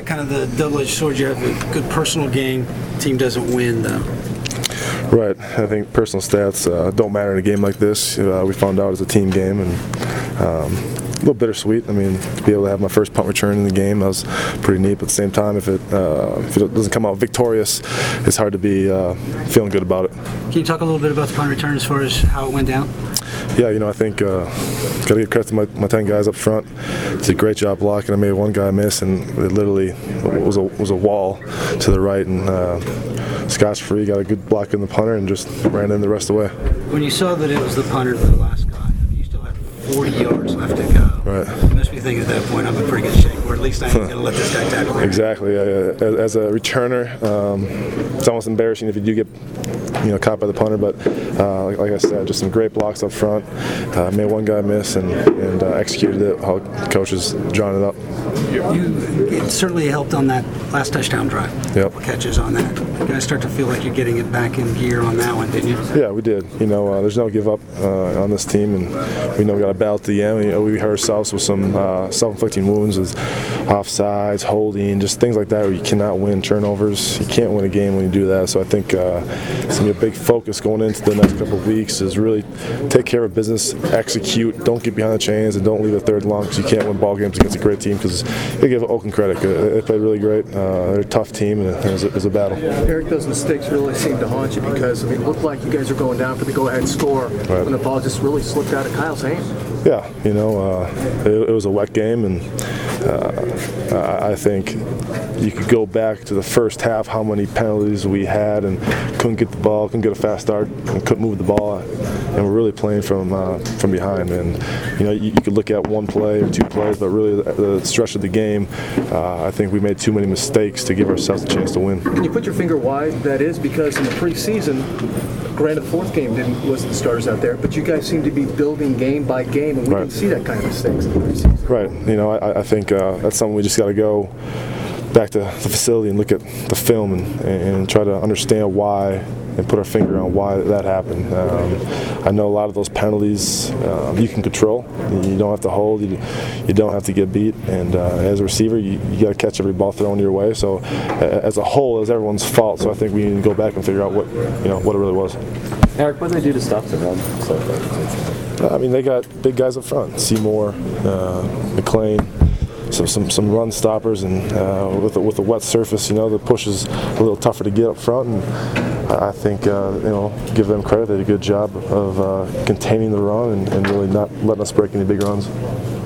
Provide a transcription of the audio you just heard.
kind of the double-edged sword. You have a good personal game. Team doesn't win, though. Right. I think personal stats don't matter in a game like this. We found out it's a team game, and a little bittersweet. I mean, to be able to have my first punt return in the game, that was pretty neat. But at the same time, if it doesn't come out victorious, it's hard to be feeling good about it. Can you talk a little bit about the punt return as far as how it went down? Yeah, I think got to give credit to my 10 guys up front. Did a great job blocking. I made one guy miss, and it literally was a wall to the right. And Scott's free, got a good block in the punter, and just ran in the rest of the way. When you saw that it was the punter, the last guy, you still had 40 yards left to go. Right. You must be thinking at that point, I'm in pretty good shape, or at least I'm going to let this guy tackle me. Exactly. As a returner, it's almost embarrassing if you do get caught by the punter, but like I said, just some great blocks up front. Made one guy miss and executed it how the coach has drawn it up. It certainly helped on that last touchdown drive. Yep. Catches on that. You guys start to feel like you're getting it back in gear on that one, didn't you? Yeah, we did. There's no give up on this team, and we know we got to battle to the end. We hurt ourselves with some self-inflicting wounds, with offsides, holding, just things like that where you cannot win turnovers. You can't win a game when you do that. So I think it's going to be a big focus going into the next couple of weeks is really take care of business, execute, don't get behind the chains, and don't leave a third long because you can't win ball games against a great team. Because you give Oakland credit, they played really great. They're a tough team, and it was a battle. Eric, those mistakes really seem to haunt you because it looked like you guys were going down for the go-ahead score when the ball just really slipped out of Kyle's hands. Yeah, it was a wet game, and I think you could go back to the first half, how many penalties we had and couldn't get the ball, couldn't get a fast start, and couldn't move the ball, and we're really playing from behind. And you could look at one play or two plays, but really the stretch of the game, I think we made too many mistakes to give ourselves a chance to win. Can you put your finger why that is? Because in the preseason, granted the fourth game wasn't the starters out there, but you guys seem to be building game by game, and we didn't see that kind of mistakes in the preseason. Right. I think that's something we just got to go back to the facility and look at the film and try to understand why and put our finger on why that happened. I know a lot of those penalties you can control. You don't have to hold. You don't have to get beat. And as a receiver, you got to catch every ball thrown your way. So as a whole, it's everyone's fault. So I think we need to go back and figure out what it really was. Eric, what did they do to stop the run? They got big guys up front. Seymour, McLean. So some run stoppers, and with a wet surface, the push is a little tougher to get up front. And I think give them credit. They did a good job of containing the run and really not letting us break any big runs.